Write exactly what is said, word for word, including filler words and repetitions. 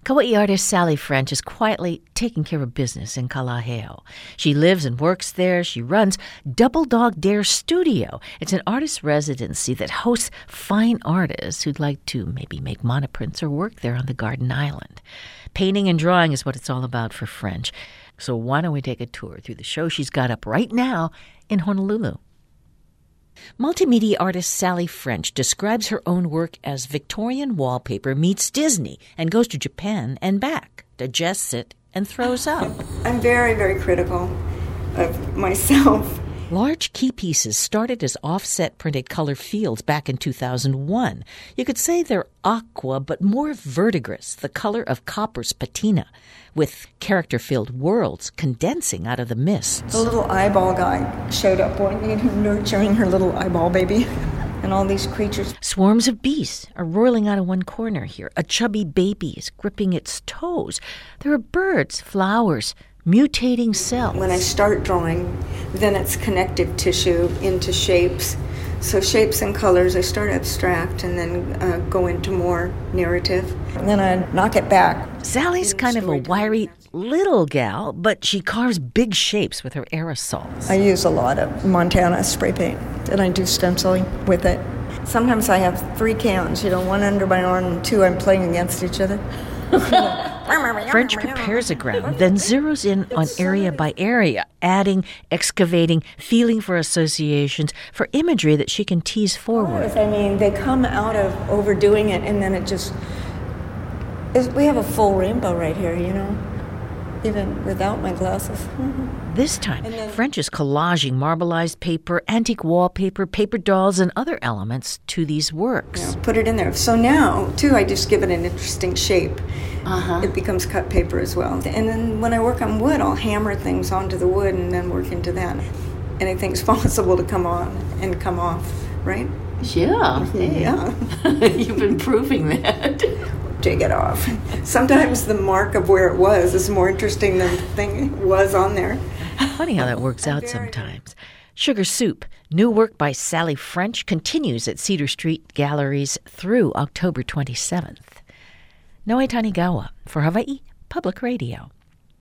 Kauai artist Sally French is quietly taking care of business in Kalaheo. She lives and works there. She runs Double Dog Dare Studio. It's an artist residency that hosts fine artists who'd like to maybe make monoprints or work there on the Garden Island. Painting and drawing is what it's all about for French. So why don't we take a tour through the show she's got up right now in Honolulu? Multimedia artist Sally French describes her own work as Victorian wallpaper meets Disney and goes to Japan and back, digests it, and throws up. I'm very, very critical of myself. Large key pieces started as offset printed color fields back in two thousand one. You could say they're aqua, but more verdigris, the color of copper's patina, with character-filled worlds condensing out of the mists. The little eyeball guy showed up one day, nurturing her little eyeball baby, and all these creatures. Swarms of bees are roiling out of one corner here. A chubby baby is gripping its toes. There are birds, flowers, mutating cells. When I start drawing, then it's connective tissue into shapes. So shapes and colors, I start abstract and then uh, go into more narrative. And then I knock it back. Sally's kind of a wiry little gal, but she carves big shapes with her aerosols. I use a lot of Montana spray paint, and I do stenciling with it. Sometimes I have three cans, you know, one under my arm and two I'm playing against each other. French prepares a ground, then zeroes in on area by area, adding, excavating, feeling for associations, for imagery that she can tease forward. I mean, they come out of overdoing it, and then it just... We have a full rainbow right here, you know, even without my glasses. Mm-hmm. This time, then, French is collaging marbleized paper, antique wallpaper, paper dolls, and other elements to these works. You know, put it in there. So now, too, I just give it an interesting shape. Uh-huh. It becomes cut paper as well. And then when I work on wood, I'll hammer things onto the wood and then work into that. Anything's possible to come on and come off, right? Yeah. Yeah. You've been proving that. Take it off. Sometimes the mark of where it was is more interesting than the thing was on there. Funny how that works out sometimes. Sugar Soup, new work by Sally French, continues at Cedar Street Galleries through October twenty-seventh. Noe Tanigawa for Hawaii Public Radio.